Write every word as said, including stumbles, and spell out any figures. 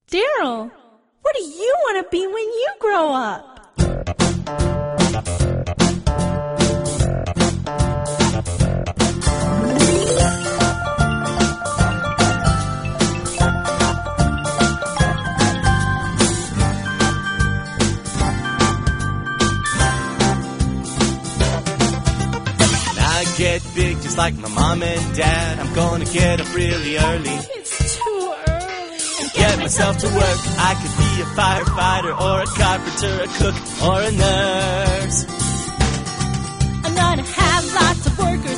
Daryl, what do you want to be when you grow up? Get big just like my mom and dad. I'm gonna get up really early. It's too early. And get myself to work. I could be a firefighter or a carpenter, a cook or a nurse. I'm gonna have lots of workers